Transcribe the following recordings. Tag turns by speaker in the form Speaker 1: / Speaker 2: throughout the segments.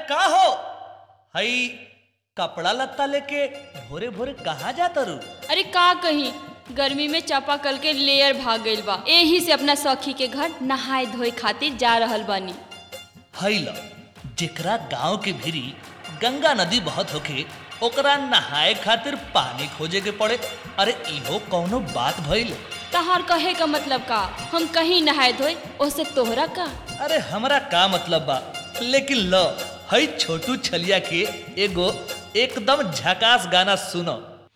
Speaker 1: का हो हई कपड़ा लत्ता लेके भोरे भोरे कहाँ जाता रू?
Speaker 2: अरे का कहीं गर्मी में चापाकल के लेयर भाग गइल बा, एही से अपना सखी के घर नहाए धोए खातिर जा रहल बानी।
Speaker 1: हई ल जेकरा गांव के भिरी गंगा नदी बहुत होके ओकरा नहाए खातिर पानी खोजे के पड़े। अरे इहो कौनो बात भइल?
Speaker 2: तहार कहे का मतलब का हम कहीं नहाए धोए ओसे तोहरा का?
Speaker 1: अरे हमरा का मतलब बा, लेकिन ल हई छोटू छलिया के एगो एकदम झकास गाना सुनो।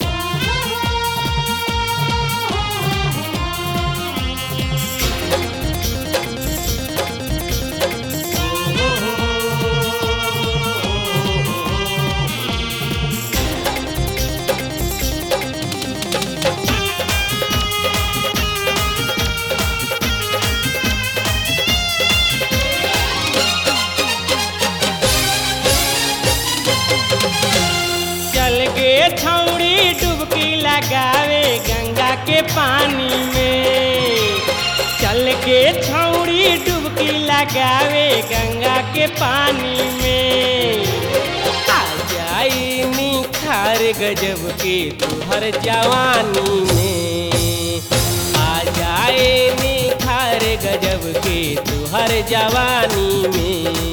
Speaker 3: छौड़ी डुबकी लगावे गंगा के पानी में, चल के छौड़ी डुबकी लगावे गंगा के पानी में। आ जाई निखार गजब के तुहर जवानी में, आ जाए निखार गजब के तुहर जवानी में।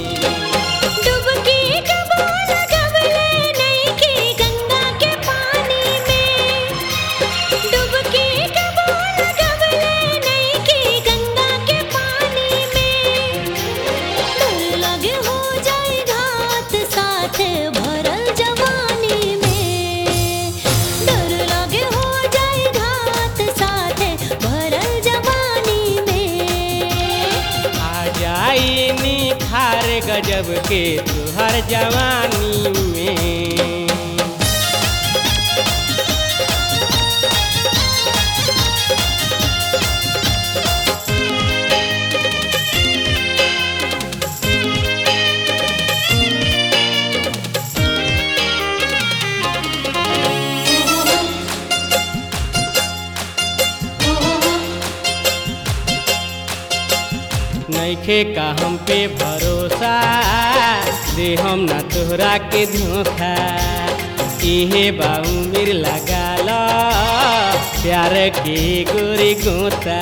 Speaker 3: गजब के तुहर जवानी में। नइखे का हम पे भरोसा, दे हम ना तोहरा के धोखा। इहे बाऊ मेर लगा लो प्यार के गोरी गोता।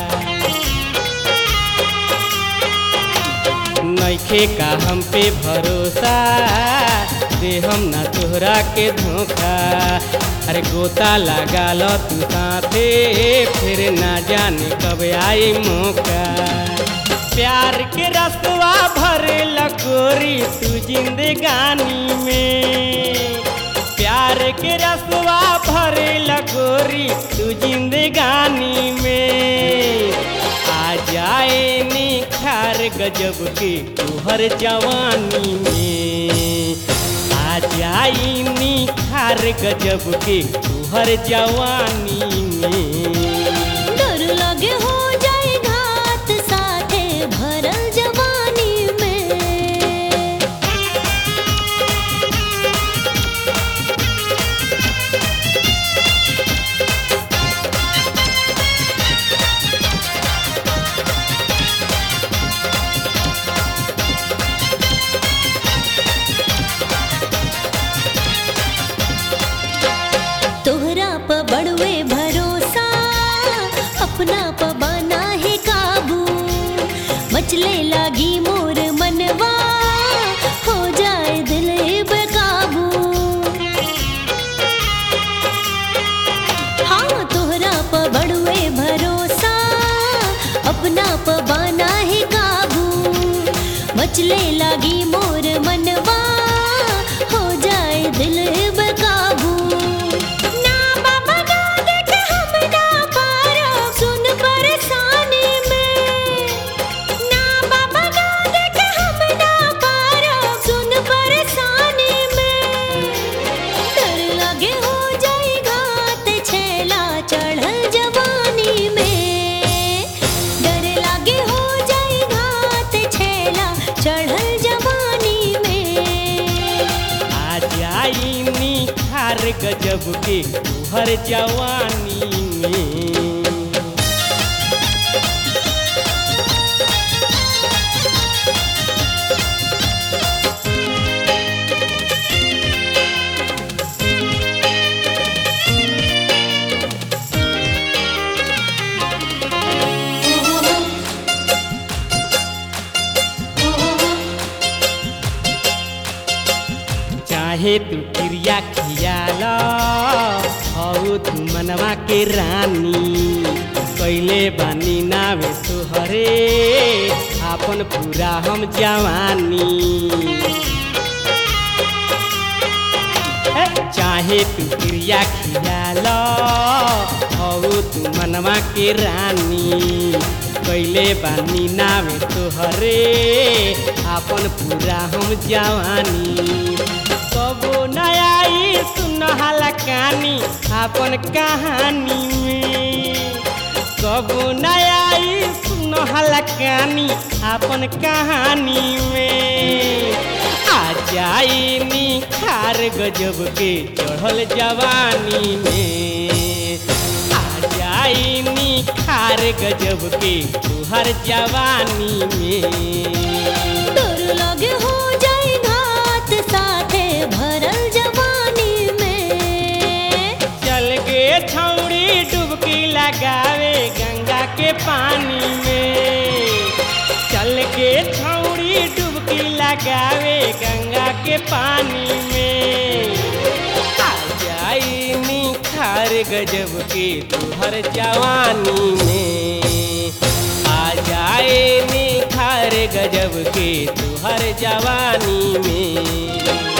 Speaker 3: नइखे का हम पे भरोसा, दे हम ना तोहरा के धोखा। अरे गोता लगा लो तू साथे, फिर ना जाने कब आई मौका। प्यार के रसवा भरे लगोरी तू जिंदगानी में, प्यार के रसवा भरे लगोरी तू जिंदगानी में। आ जाए निखार गजब के तुहर जवानी में, आ जाए निखार गजब के तुहर जवानी में।
Speaker 4: डर लगे हो जाए घात साथे भरल जवानी में। तोहरा प बड़वे भरोसा, अपना प बना है काबू। मचले लागी मोर मनवा, हो जाए दिल बेकाबू। हाँ तोहरा प बड़वे भरोसा, अपना प बना है काबू। मचले लागी मोर मनवा, हो जाए दिल बेकाबू।
Speaker 3: गजब के तुहर जवानी में। चाहे तू क्रिया खियाल हऊ तू मनवा के रानी कैले बानी नावे तुहरे आपन पूरा हम जवानी चाहे तू क्रिया खियाल हऊ तू मनवा के रानी कैले बानी नावे तुहरे आपन पूरा हम जवानी कबो नयाई सुनहला कहानी आपन कहानी में कबो नयाई सुनहला कहानी आपन कहानी में आ जाई निखार गजब के चढ़ल जवानी में आ जाई निखार गजब के तुहर जवानी में
Speaker 4: तोर लगे हो जाए घात साथे भरल जवानी में
Speaker 3: चल गे छौड़ी डुबकी लगावे गंगा के पानी में चल के छौड़ी डुबकी लगावे गंगा के पानी में आ जाई निखार गजब के तुहर जवानी में आ जाए निखार गजब के तुहर जवानी में